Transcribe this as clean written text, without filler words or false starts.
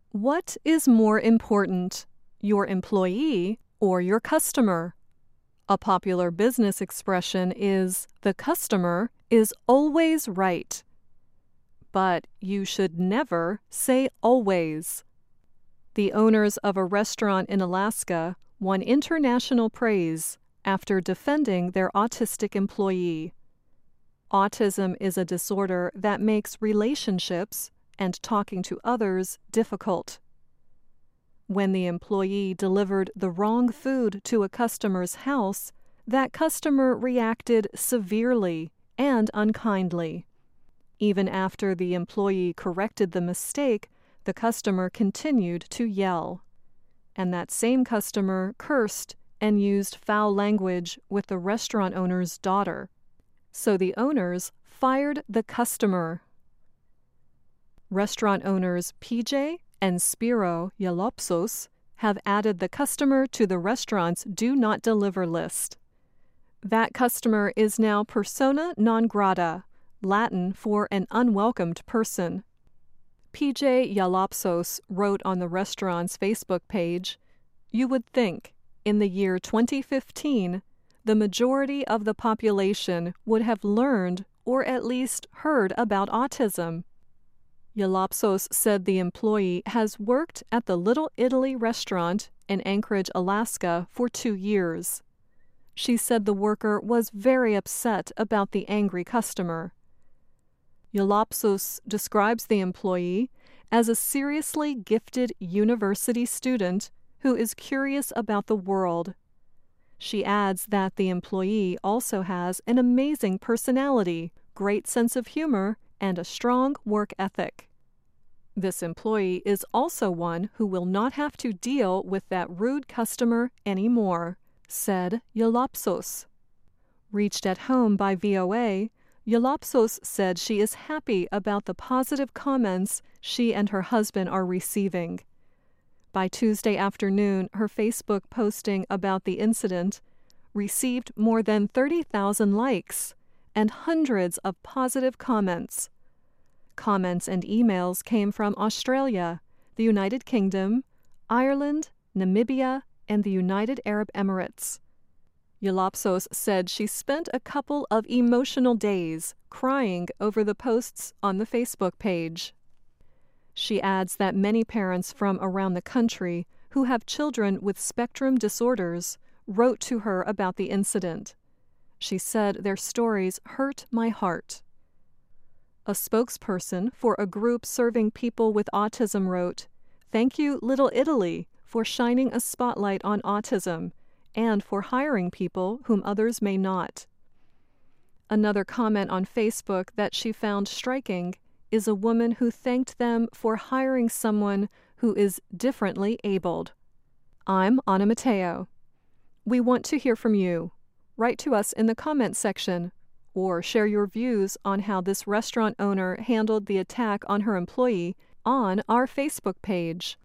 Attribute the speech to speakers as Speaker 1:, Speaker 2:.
Speaker 1: What is more important, your employee or your customer? A popular business expression is, "The customer is always right." But you should never say always. The owners of a restaurant in Alaska won international praise after defending their autistic employee. Autism is a disorder that makes relationships and talking to others difficult. When the employee delivered the wrong food to a customer's house, that customer reacted severely and unkindly. Even after the employee corrected the mistake, the customer continued to yell. And that same customer cursed and used foul language with the restaurant owner's daughter. So the owners fired the customer. Restaurant owners PJ and Spiro Yalopoulos have added the customer to the restaurant's Do Not Deliver list. That customer is now persona non grata, Latin for an unwelcomed person. PJ Yalopoulos wrote on the restaurant's Facebook page, "You would think, in the year 2015, the majority of the population would have learned or at least heard about autism." Yalopoulos said the employee has worked at the Little Italy restaurant in Anchorage, Alaska for 2 years. She said the worker was very upset about the angry customer. Yalopoulos describes the employee as a seriously gifted university student who is curious about the world. She adds that the employee also has an amazing personality, great sense of humor, and a strong work ethic. This employee is also one who will not have to deal with that rude customer anymore, said Yalopoulos. Reached at home by VOA, Yalopoulos said she is happy about the positive comments she and her husband are receiving. By Tuesday afternoon, her Facebook posting about the incident received more than 30,000 likes and hundreds of positive comments. Comments and emails came from Australia, the United Kingdom, Ireland, Namibia, and the United Arab Emirates. Yalopoulos said she spent a couple of emotional days crying over the posts on the Facebook page. She adds that many parents from around the country who have children with spectrum disorders wrote to her about the incident. She said their stories hurt my heart. A spokesperson for a group serving people with autism wrote, "Thank you, Little Italy, for shining a spotlight on autism and for hiring people whom others may not." Another comment on Facebook that she found striking is a woman who thanked them for hiring someone who is differently abled. I'm Anna Mateo. We want to hear from you. Write to us in the comments section or share your views on how this restaurant owner handled the attack on her employee on our Facebook page.